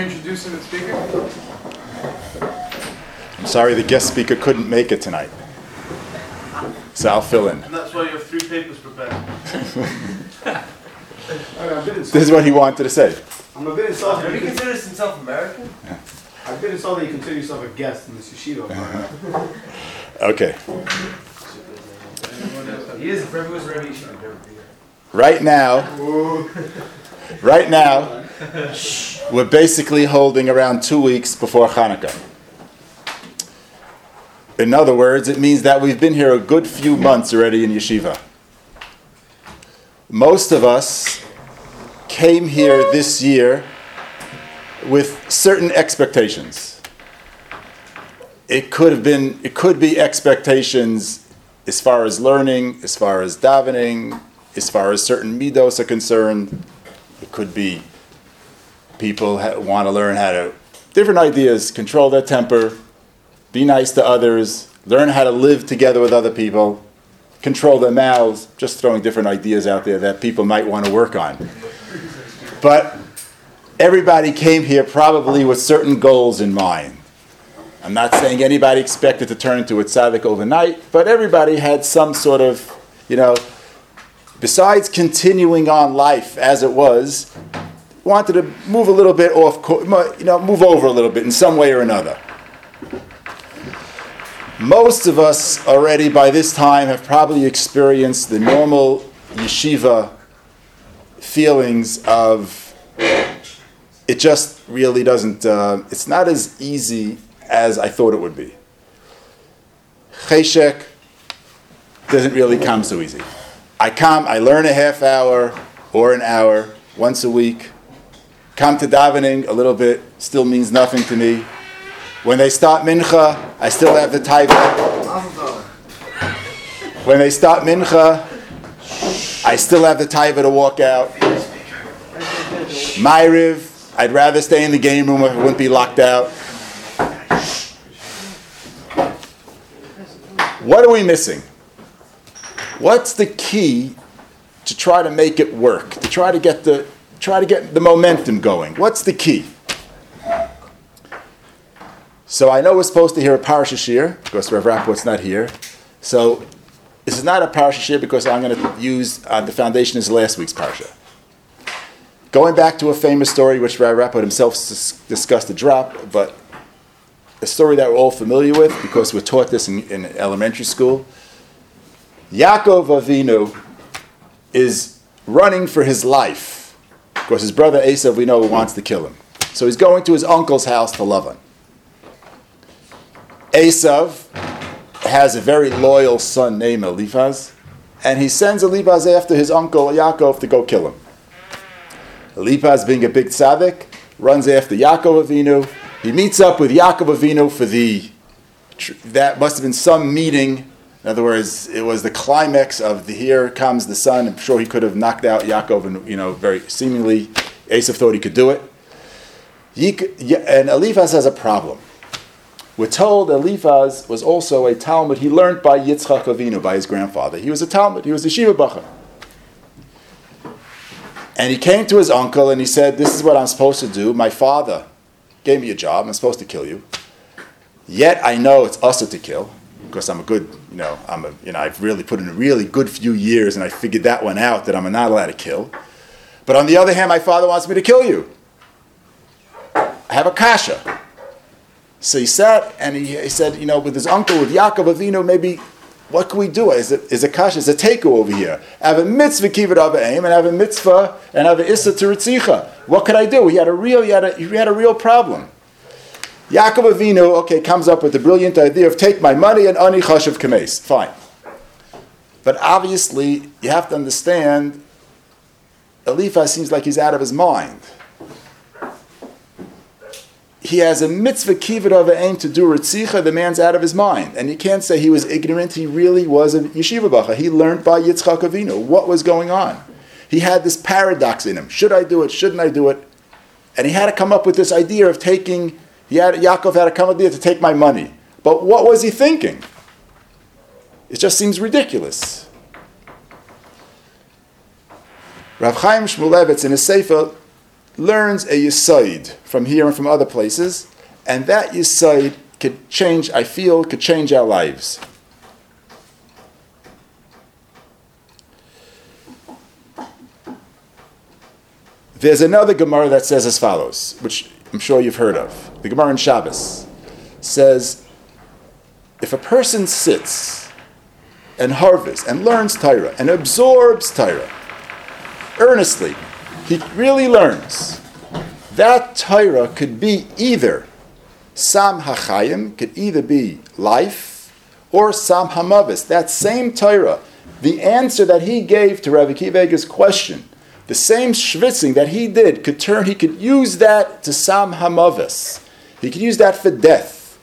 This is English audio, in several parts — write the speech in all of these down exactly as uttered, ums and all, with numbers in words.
introducing the speaker? I'm sorry the guest speaker couldn't make it tonight. So I'll fill in. And that's why you have three papers prepared. This is what he wanted to say. I'm a bit insulted. Have you because- considered himself American? I've been insulted that you consider yourself a guest in this yeshiva. Okay. He is. If everyone's ready, he should be here. Right now, right now, we're basically holding around two weeks before Hanukkah. In other words, it means that we've been here a good few months already in yeshiva. Most of us came here this year with certain expectations. It could have been, it could be expectations as far as learning, as far as davening, as far as certain midos are concerned. It could be people ha- want to learn how to, different ideas, control their temper, be nice to others, learn how to live together with other people, control their mouths, just throwing different ideas out there that people might want to work on. But everybody came here probably with certain goals in mind. I'm not saying anybody expected to turn into a tzaddik overnight, but everybody had some sort of, you know, besides continuing on life as it was, wanted to move a little bit off, you know, move over a little bit in some way or another. Most of us already by this time have probably experienced the normal yeshiva feelings of it just really doesn't, uh, it's not as easy as I thought it would be. Cheshek doesn't really come so easy. I come, I learn a half hour or an hour once a week. Come to davening a little bit, still means nothing to me. When they start mincha, I still have the taiva. When they start mincha, I still have the taiva to walk out. Ma'ariv, I'd rather stay in the game room if it wouldn't be locked out. What are we missing? What's the key to try to make it work? To try to get the try to get the momentum going? What's the key? So I know we're supposed to hear a parasha shir because Rav Rapport's not here. So this is not a parasha shir because I'm going to use uh, the foundation as last week's parasha. Going back to a famous story which Rav Rapport himself s- discussed a drop, but a story that we're all familiar with because we're taught this in, in elementary school. Yaakov Avinu is running for his life because his brother Esav, we know, wants to kill him. So he's going to his uncle's house to Lavan. Esav has a very loyal son named Eliphaz, and he sends Eliphaz after his uncle Yaakov to go kill him. Eliphaz, being a big tzaddik, runs after Yaakov Avinu. He meets up with Yaakov Avinu for the, that must have been some meeting. In other words, it was the climax of the here comes the son. I'm sure he could have knocked out Yaakov, and you know, very seemingly, Esav thought he could do it. And Eliphaz has a problem. We're told Eliphaz was also a Talmud. He learned by Yitzchak Avinu, by his grandfather. He was a Talmud. He was a Shiva Bacha. And he came to his uncle and he said, this is what I'm supposed to do. My father gave me a job. I'm supposed to kill you. Yet I know it's usher to kill because I'm a good, you know, I'm a, you know, I've really put in a really good few years and I figured that one out that I'm not allowed to kill. But on the other hand, my father wants me to kill you. I have a kasha. So he sat and he, he said, you know, with his uncle, with Yaakov Avinu, maybe, what can we do? Is it is a kasha? Is a takeover over here? I have a mitzvah kibbut of aim, and I have a mitzvah, and I have a issa to ritzicha. What could I do? He had a real, he had a, he had a real problem. Yaakov Avinu, okay, comes up with the brilliant idea of take my money and ani chashav kames. Fine. But obviously, you have to understand, Eliphaz seems like he's out of his mind. He has a mitzvah kibbut of aim to do ritzicha, the man's out of his mind. And you can't say he was ignorant, he really was a yeshiva bacha. He learned by Yitzchak Avinu what was going on. He had this paradox in him. Should I do it? Shouldn't I do it? And he had to come up with this idea of taking, he had, Yaakov had to come up with the idea to take my money. But what was he thinking? It just seems ridiculous. Rav Chaim Shmulevitz in his Sefer learns a yisaid from here and from other places, and that yisaid could change, I feel, could change our lives. There's another Gemara that says as follows, which I'm sure you've heard of. The Gemara in Shabbos says, if a person sits and harvests and learns Torah and absorbs Torah earnestly, he really learns. That Torah could be either Sam HaChayim, could either be life, or Sam HaMavis. That same Torah, the answer that he gave to Rabbi Akiva Eiger's question, the same schwitzing that he did could turn, he could use that to Sam HaMavis. He could use that for death.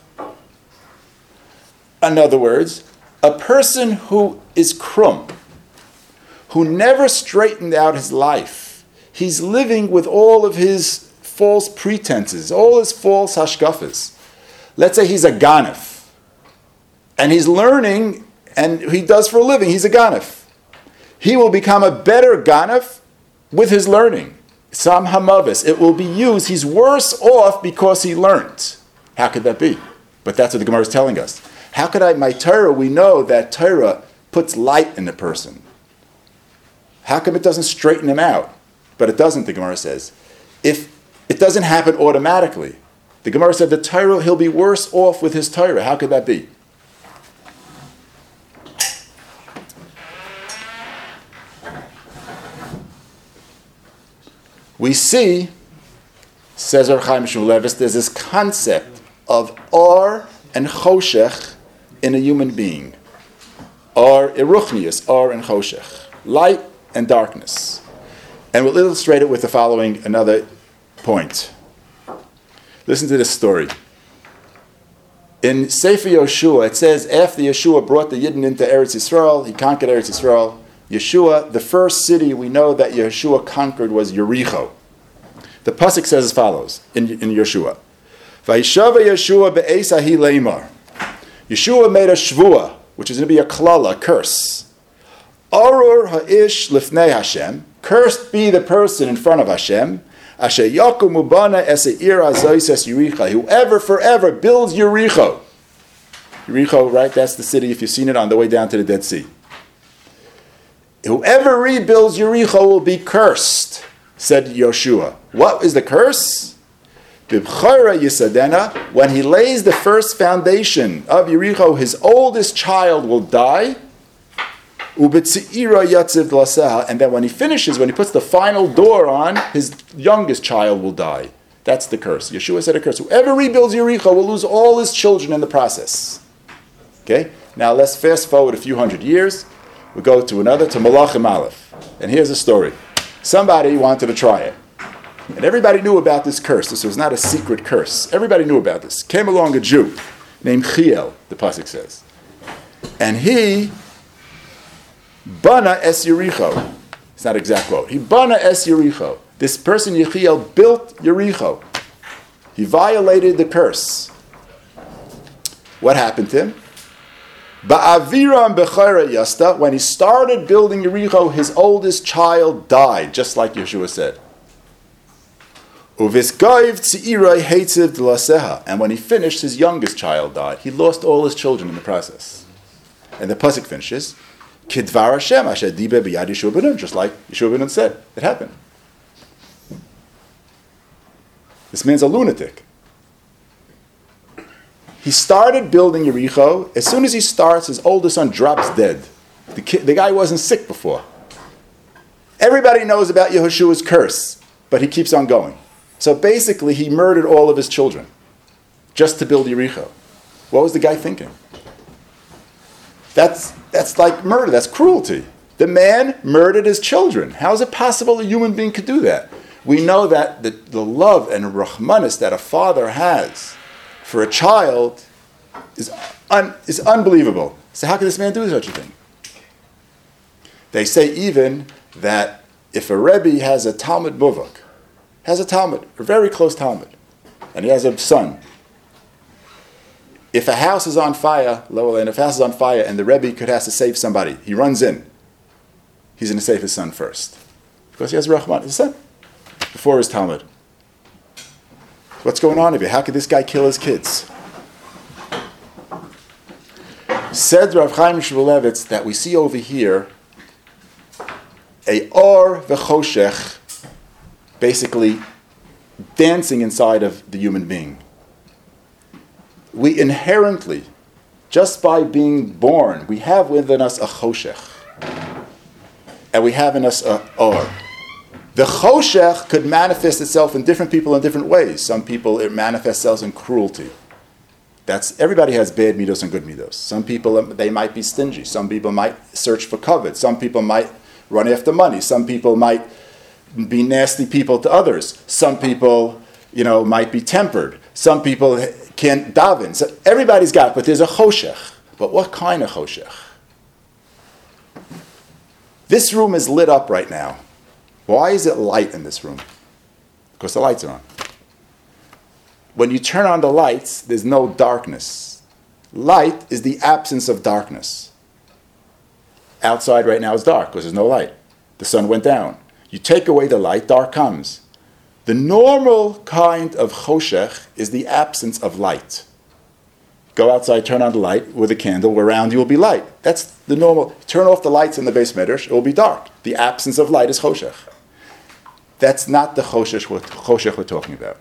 In other words, a person who is krum, who never straightened out his life, he's living with all of his false pretenses, all his false hashkafas. Let's say he's a ganef, and he's learning, and he does for a living, he's a ganef. He will become a better ganef with his learning. Sam hamavis. It will be used. He's worse off because he learned. How could that be? But that's what the Gemara is telling us. How could I, my Torah, we know that Torah puts light in the person. How come it doesn't straighten him out? But it doesn't, the Gemara says. If it doesn't happen automatically. The Gemara said the Torah, he'll be worse off with his Torah. How could that be? We see, says Or Chaim Shmulevitz, there's this concept of Or and Choshech in a human being. Or Eruchnius, Or and Choshech. Light and darkness. And we'll illustrate it with the following, another point. Listen to this story. In Sefer Yeshua, it says, after Yeshua brought the Yidden into Eretz Yisrael, he conquered Eretz Yisrael. Yeshua, the first city we know that Yeshua conquered was Yericho. The pasuk says as follows in, in Yeshua. Vayishava Yeshua be'es ahi leimar. Yeshua made a shvua, which is going to be a klala, a curse. Arur ha'ish lifnei Hashem. Cursed be the person in front of Hashem. Asher yakum ubana es eir azois es Yericho. Whoever forever builds Yericho. Yericho, right? That's the city, if you've seen it, on the way down to the Dead Sea. Whoever rebuilds Yericho will be cursed, said Yoshua. What is the curse? B'bchara Yisadena, when he lays the first foundation of Yericho, his oldest child will die. U'b'tzeira yatziv d'laseha, and then when he finishes, when he puts the final door on, his youngest child will die. That's the curse. Yeshua said a curse. Whoever rebuilds Yericho will lose all his children in the process. Okay? Now let's fast forward a few hundred years. We go to another, to Malachim Aleph. And here's a story. Somebody wanted to try it. And everybody knew about this curse. This was not a secret curse. Everybody knew about this. Came along a Jew named Chiel, the pasuk says. And he, Bana es Yericho. It's not an exact quote. He Bana es Yericho. This person, Yechiel, built Yericho. He violated the curse. What happened to him? Ba'aviram bechara yasta, when he started building Yericho, his oldest child died, just like Yeshua said. Uviskaiv tzi'irai heitziv d'laseha, and when he finished, his youngest child died. He lost all his children in the process. And the pasuk finishes, Kidvar Hashem asher dibe b'yad Yeshua ben Nun, just like Yeshua ben Nun said. It happened. This man's a lunatic. He started building Yericho. As soon as he starts, his oldest son drops dead. The, kid, the guy wasn't sick before. Everybody knows about Yehoshua's curse, but he keeps on going. So basically, he murdered all of his children just to build Yericho. What was the guy thinking? That's, that's like murder. That's cruelty. The man murdered his children. How is it possible a human being could do that? We know that the, the love and rahmanis that a father has for a child is, un, is unbelievable. So how can this man do such a thing? They say even that if a Rebbe has a Talmud Muvak, has a Talmud, a very close Talmud, and he has a son, if a house is on fire, lower and if a house is on fire and the Rebbe could have to save somebody, he runs in. He's going to save his son first. Because he has Rahman, his son. before his Talmud. What's going on here? How could this guy kill his kids? Said Rav Chaim Shmulevitz that we see over here a or v'choshech basically dancing inside of the human being. We inherently, just by being born, we have within us a choshech. And we have in us a or. The choshech could manifest itself in different people in different ways. Some people, it manifests itself in cruelty. That's, everybody has bad midos and good midos. Some people, they might be stingy. Some people might search for covet. Some people might run after money. Some people might be nasty people to others. Some people, you know, might be tempered. Some people can't daven. So everybody's got it, but there's a choshech. But what kind of choshech? This room is lit up right now. Why is it light in this room? Because the lights are on. When you turn on the lights, there's no darkness. Light is the absence of darkness. Outside right now is dark because there's no light. The sun went down. You take away the light, dark comes. The normal kind of choshech is the absence of light. Go outside, turn on the light with a candle, around you will be light. That's the normal. Turn off the lights in the Beis Medrash, it will be dark. The absence of light is choshech. That's not the choshech we're, choshech we're talking about.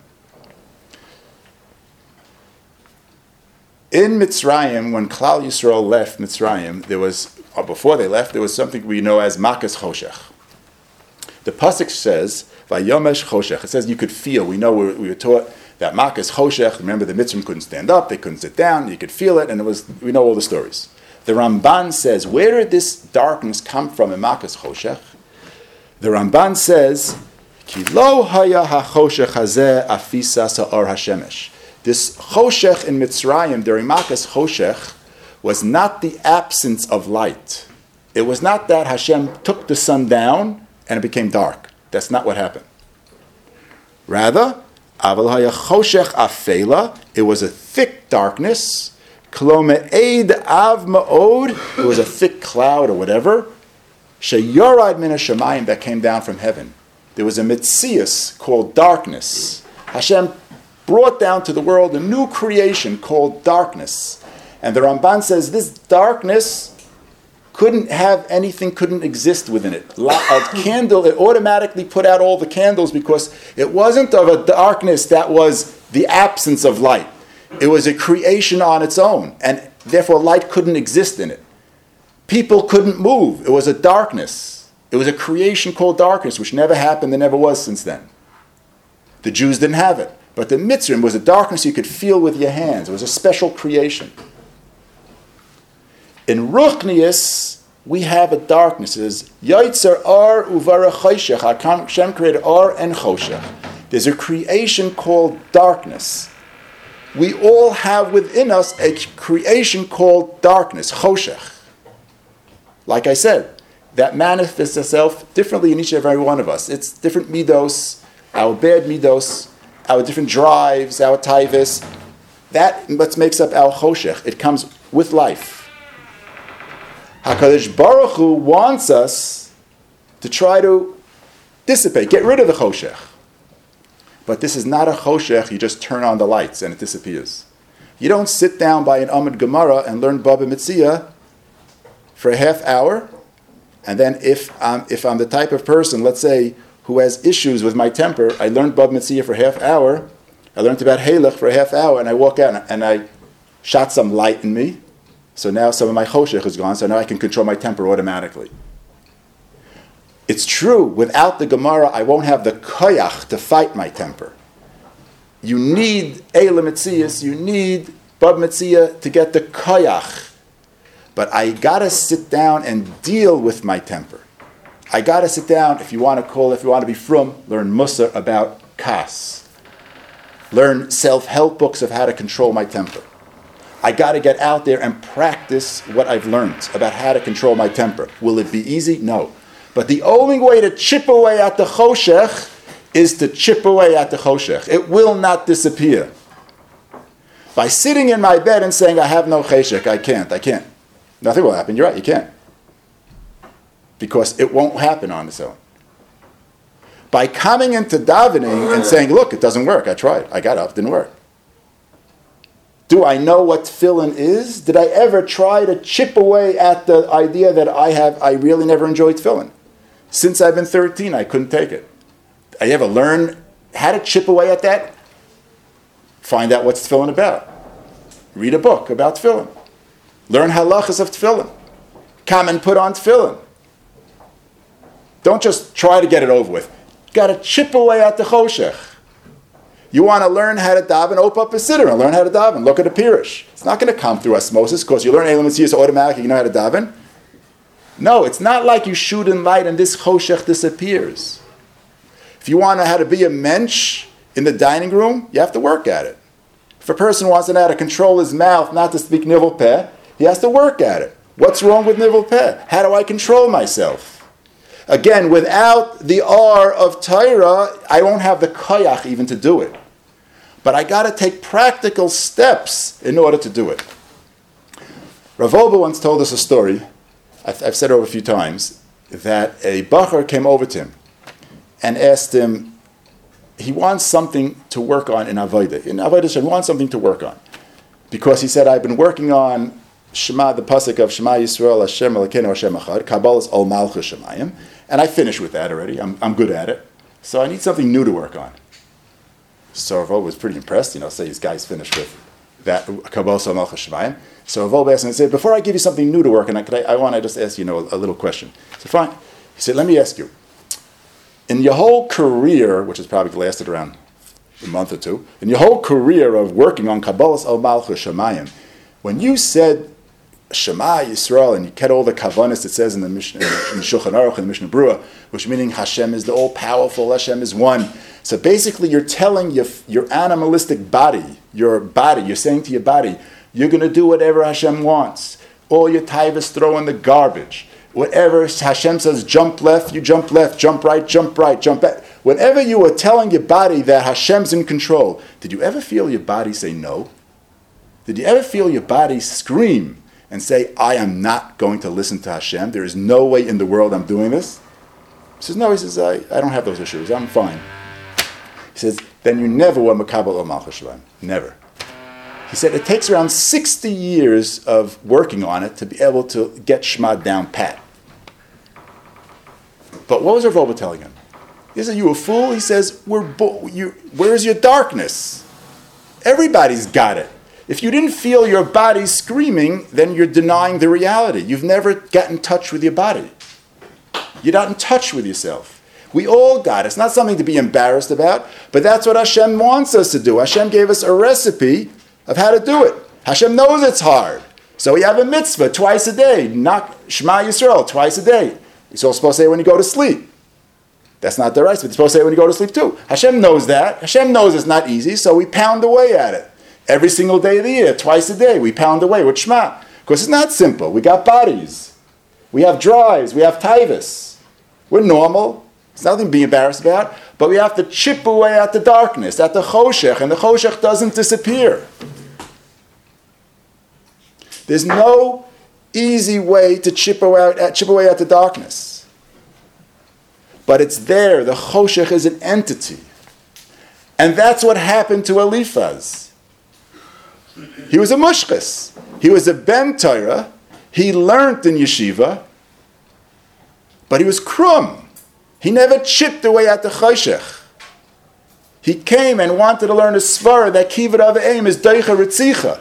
In Mitzrayim, when Klal Yisrael left Mitzrayim, there was, or before they left, there was something we know as makas choshech. The pasuk says, "Vayomesh choshech." It says you could feel. We know we were, we were taught that makas choshech. Remember, the Mitzrayim couldn't stand up; they couldn't sit down. You could feel it, and it was. We know all the stories. The Ramban says, where did this darkness come from in makas choshech? The Ramban says, "Ki lo haya hachoshech hazeh afisa sa'or hashemesh." This choshech in Mitzrayim during makas choshech was not the absence of light. It was not that Hashem took the sun down and it became dark. That's not what happened. Rather, aval haya choshech afela. It was a thick darkness. Klo me'ed av ma'od. It was a thick cloud or whatever. Sheyorad min hashamayim, that came down from heaven. There was a mitzias called darkness. Hashem brought down to the world a new creation called darkness. And the Ramban says this darkness couldn't have anything, couldn't exist within it. A candle, it automatically put out all the candles because it wasn't of a darkness that was the absence of light. It was a creation on its own, and therefore light couldn't exist in it. People couldn't move. It was a darkness. It was a creation called darkness, which never happened and never was since then. The Jews didn't have it. But the Mitzrayim was a darkness you could feel with your hands. It was a special creation. In Ruchnius, we have a darkness. It is Yaitzer Ar Uvara Choshech. Hashem created Ar and Choshech. There's a creation called darkness. We all have within us a creation called darkness, Choshech. Like I said, that manifests itself differently in each and every one of us. It's different midos, our bad midos, our different drives, our taivas. That what makes up our choshech. It comes with life. HaKadosh Baruch Hu wants us to try to dissipate, get rid of the choshech. But this is not a choshech, you just turn on the lights and it disappears. You don't sit down by an Amud Gemara and learn Baba Metzia for a half hour, and then if I'm, if I'm the type of person, let's say, who has issues with my temper, I learned Bab Metzia for a half hour, I learned about Halach for a half hour, and I walk out and, and I shot some light in me, so now some of my choshech is gone, so now I can control my temper automatically. It's true, without the Gemara, I won't have the koyach to fight my temper. You need Eila Metzias, you need Bab Metzia to get the koyach. But I gotta sit down and deal with my temper. I got to sit down, if you want to call, if you want to be frum, learn Mussar about kas. Learn self-help books of how to control my temper. I got to get out there and practice what I've learned about how to control my temper. Will it be easy? No. But the only way to chip away at the choshech is to chip away at the choshech. It will not disappear. By sitting in my bed and saying, I have no choshech, I can't, I can't. Nothing will happen. You're right, you can't. Because it won't happen on its own. by coming into davening and saying, look, it doesn't work. I tried. I got up. Didn't work. Do I know what tefillin is? Did I ever try to chip away at the idea that I have, I really never enjoyed tefillin? Since I've been thirteen, I couldn't take it. I ever learn how to chip away at that? Find out what's tefillin about. Read a book about tefillin. Learn halachas of tefillin. Come and put on tefillin. Don't just try to get it over with. Got to chip away at the choshech. You want to learn how to daven, open up a siddur and learn how to daven. Look at a pirush. It's not going to come through osmosis because you learn Elam Mitzvahs automatically, you know how to daven. No, it's not like you shoot in light and this choshech disappears. If you want to know how to be a mensch in the dining room, you have to work at it. If a person wants to know how to control his mouth, not to speak nivel peh, he has to work at it. What's wrong with nivel peh? How do I control myself? Again, without the R of Torah, I won't have the koyach even to do it. But I got to take practical steps in order to do it. Rav Wolbe once told us a story, I've, I've said it over a few times, that a bacher came over to him and asked him, he wants something to work on in Avodah. In Avodah, he wants something to work on. Because he said, I've been working on Shema, the pasuk of Shema Yisrael, Hashem Elokeinu Hashem Echad, Kabbalah's Ol Malchus Shemayim, and I finished with that already. I'm, I'm good at it. So I need something new to work on. So Rav Wolbe was pretty impressed, you know, say this guy's finished with that, Kabbalah's Ol Malchus Shemayim. So Rav Wolbe asked him and said, before I give you something new to work on, I, I, I want to just ask you, you know, a, a little question. He said, fine. He said, let me ask you, in your whole career, which has probably lasted around a month or two, in your whole career of working on Kabbalah's Ol Malchus Shemayim, when you said Shema Yisrael, and you get all the kavanas it says in the Mishnah, in the Shulchan Aruch and the Mishnah Berurah, which meaning Hashem is the all-powerful, Hashem is one. So basically you're telling your, your animalistic body, your body, you're saying to your body, you're going to do whatever Hashem wants. All your taivas throw in the garbage. Whatever Hashem says, jump left, you jump left, jump right, jump right, jump back. Whenever you are telling your body that Hashem's in control, did you ever feel your body say no? Did you ever feel your body scream and say, I am not going to listen to Hashem. There is no way in the world I'm doing this? He says, no, he says, I, I don't have those issues. I'm fine. He says, then you never were Makabel Ol Malchus Shemayim. Never. He said, it takes around sixty years of working on it to be able to get Shema down pat. But what was Rav Wolbe telling him? He said, you a fool? He says, We're bo- you, where's your darkness? Everybody's got it. If you didn't feel your body screaming, then you're denying the reality. You've never gotten in touch with your body. You're not in touch with yourself. We all got it. It's not something to be embarrassed about, but that's what Hashem wants us to do. Hashem gave us a recipe of how to do it. Hashem knows it's hard. So we have a mitzvah twice a day. Not Shema Yisrael twice a day. You're all supposed to say when you go to sleep. That's not the right, but you're supposed to say when you go to sleep too. Hashem knows that. Hashem knows it's not easy, so we pound away at it. Every single day of the year, twice a day, we pound away with Shema. Because it's not simple. We got bodies. We have drives. We have taivas. We're normal. It's nothing to be embarrassed about. But we have to chip away at the darkness, at the choshech, and the choshech doesn't disappear. There's no easy way to chip away at, chip away at the darkness. But it's there. The choshech is an entity. And that's what happened to Eliphaz. He was a mushkis. He was a ben Torah. He learned in yeshiva, but he was krum. He never chipped away at the choshech. He came and wanted to learn a svara that kivat of aim is deicha ritzicha.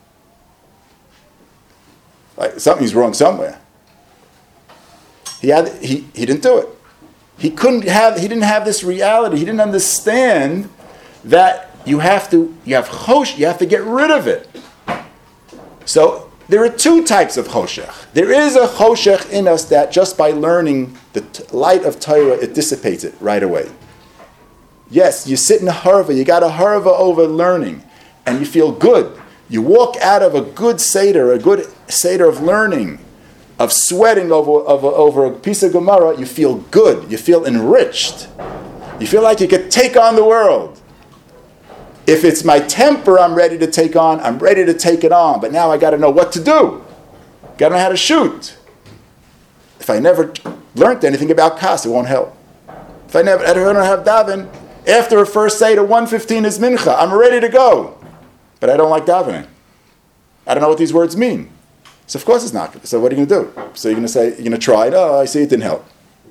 Like something's wrong somewhere. He had he he didn't do it. He couldn't have. He didn't have this reality. He didn't understand that. You have to, you have chosh, you have to get rid of it. So there are two types of choshech. There is a choshech in us that just by learning the t- light of Torah, it dissipates it right away. Yes, you sit in a harva, you got a harva over learning, and you feel good. You walk out of a good seder, a good seder of learning, of sweating over, over, over a piece of Gemara, you feel good, you feel enriched. You feel like you could take on the world. If it's my temper I'm ready to take on, I'm ready to take it on. But now I got to know what to do. Got to know how to shoot. If I never learned anything about kas, it won't help. If I never, I don't have daven, after a first Seder, one fifteen is mincha. I'm ready to go. But I don't like davening. I don't know what these words mean. So of course it's not. So what are you going to do? So you're going to say, you're going to try it. Oh, I see it didn't help.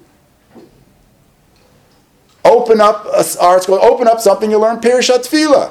Open up, a, or it's called open up something you learn, Pirshat Tefillah.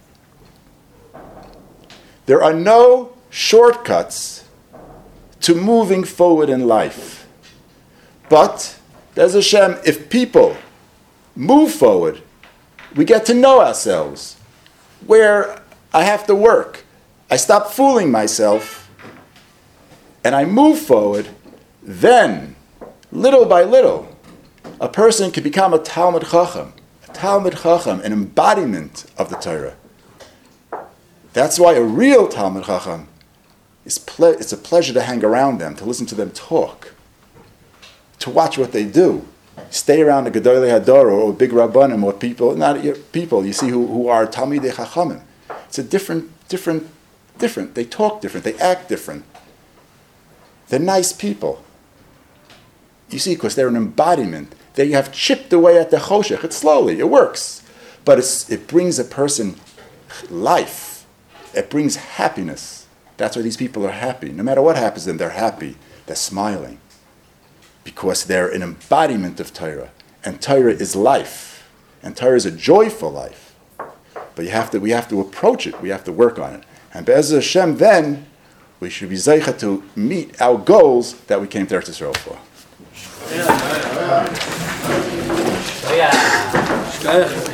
There are no shortcuts to moving forward in life. But, Bez Hashem, if people move forward, we get to know ourselves. Where I have to work. I stop fooling myself and I move forward, then, little by little, a person can become a Talmid Chacham. A Talmid Chacham, an embodiment of the Torah. That's why a real Talmid Chacham, is ple- it's a pleasure to hang around them, to listen to them talk, to watch what they do. Stay around the Gedolei Hador or big Rabbanim or people, not your people, you see, who, who are Talmidei Chachamim. It's a different, different, different. They talk different, they act different. They're nice people. You see, because they're an embodiment. They have chipped away at the choshech. It's slowly, it works. But it's, it brings a person life. It brings happiness. That's why these people are happy. No matter what happens to them, they're happy. They're smiling. Because they're an embodiment of Torah. And Torah is life. And Torah is a joyful life. But you have to, we have to approach it. We have to work on it. And Be'ez Hashem, then, we should be zeicha to meet our goals that we came to Eretz Yisrael for. Yeah.